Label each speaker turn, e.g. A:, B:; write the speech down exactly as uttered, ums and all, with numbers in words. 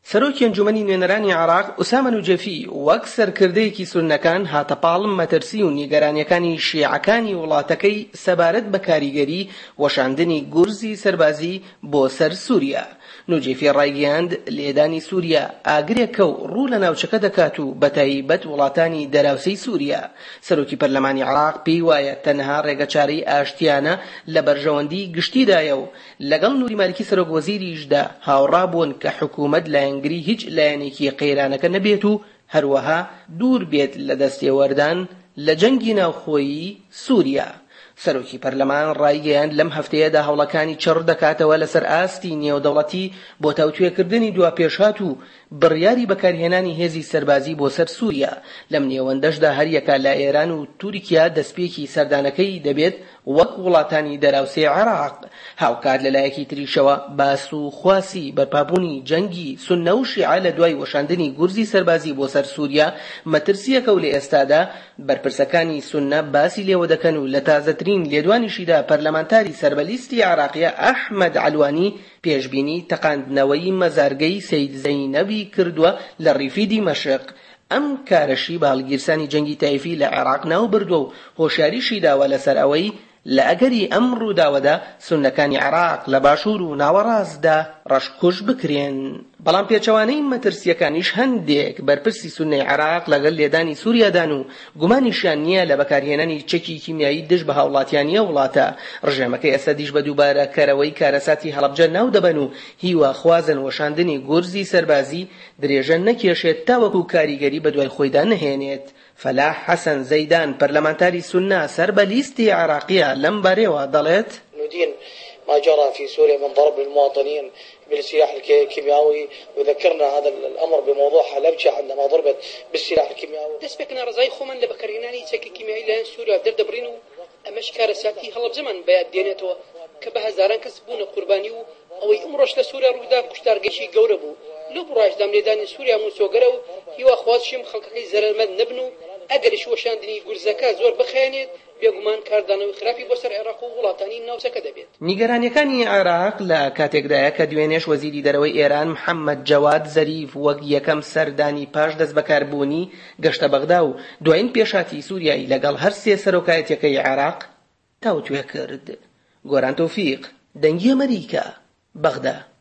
A: سەرۆکی ئەنجومەنی نوێنەرانی عێراق ئوسامە نوجەفی وەک سەرکردەیەکی سوننەکان هاتە پاڵم مەترسی و نیگەرانیەکانی شیعەکانی وڵاتەکەی سەبارەت بە کاریگەری وەشاندنی گورزی سەربازی بۆ سەر سووریا. نوجەفی ڕایگەیاند لێدانی سووریا ئاگرێکە و ڕوو لە ناوچەکە دەکات و بەتایبەت وڵاتانی دەراوسەی سووریا. سەرۆکی پەرلەمانی عێراق پێی وایە تەنها ڕێگەچارەی ئاشتیانە لە بەرژەوەندی گشتیدایە و لەگەڵ نووری مالکی سەرۆک وەزیریشدا هاوڕابوون کە حکوومەت لایەنگری هیچ لایەنێکی قەیرانەکە نەبێت و هەروەها دوور بێت لە دەستێوەردان لە جەنگی ناوخۆیی سووریا. سەرۆکی پەرلەمان ڕایگەیاند لەم هەفتەیەدا هەوڵەکانی چڕ دەکاتەوە لەسەر ئاستی نێودەوڵەتی بۆ تاوتوێکردنی دواپێشهات و بڕیاری بەکارهێنانی هێزی سەربازی بۆ سەر سووریا. لەم نێوەندەشدا هەریەکە لە ئێران و تورکیا دەستپێکی سەردانەکەی دەبێت وەک وڵاتانی دەراوسەی عێراق. هاوکات لەلایەکی تریشەوە باس و خواسی بەرپابوونی جەنگی سوننە و شیعە لە دوای وەشاندنی گورزی سەربازی بۆ سەر سووریا مەترسیەکە و لە ئێستادا بەرپرسەکانی سوننە باسی لێوە دەکەن و لە تازەترین لێدوانیشیدا پەرلەمانتاری سەربەلیستی عێراقیە ئەحمەد عەلوانی پێشبینی تەقاندنەوەی مەزارگەی سەید زەینەبی کردووە لە ڕیفی دیمەشق. ئەم کارەشی بە هەڵگیرسانی جەنگی تایفی لە عێراق ناو بردووە و هۆشیاریشی داوە لەسەر ئەوەی لە ئەگەری ئەم ڕووداوەدا سوننەکانی عێراق لە باشوور و ناوەڕاستدا ڕەشکوش بکرێن. بەڵام پێچەوانەی مەترسیەکانیش هەندێک بەرپرسی سوننەی عێراق لەگەڵ لێدانی سووریادان و گومانیشیان نییە لە بەکارهێنانی چەکی کیمیایی دژ بە هاوڵاتیانیە وڵاتە. ڕژێمەکەی ئەسەدیش بە دووبارە کەرەوەی کارەساتی هەڵەبجە ناو دەبەن و هیوا خوازن وەشاندنی گورزی سەربازی درێژە نەکێشێت تاوەکو کاریگەری بەدوای خۆیدا نەهێنێت. فەلاح حەسەن زەیدان پەرلەمانتاری سوننە سەربەلیستی عێراقیە لەم بارەیەوە دەڵێت
B: ندين ما جرى في سوريا من ضرب المواطنين بالسلاح الكيميائي وذكرنا هذا الامر بموضوع حلبجة عندما ضربت بالسلاح الكيميائي
C: دسبكنا رزاي خومن لبكريناني تشكي كيميائي لان سوريا دردبرينو امش كارساتي هلب زمان بياد دينتو كبهزاران كسبون قرباني او امرش لسوريا رودا كشتار قشي قوربو لو براش دام ليدان سوريا موسوغرو هيوا خوازشم خلقي زرمد نبنو اگرش وشاندنی گورزەکە زۆر بخێنێت بێگومان کاردانەوەی خراپی بۆ سەر عێراق و وڵاتانی ناوچەکە دەبێت.
A: نیگەرانیەکانی عێراق لە کاتێکدایە کە دوێنێش وەزیری دەرەوەی ئێران محەممەد جەواد زەریف وەک یەکەم سەردانی پاش دەست بەکاربوونی گەشتە بەغدا و دوایین پێشاتی سووریایی لەگەڵ هەر سێ سەرۆکایەتیەکەی عێراق تاوتوێ کرد. گۆران تۆفیق، دەنگی ئەمەریکا، بەغدا.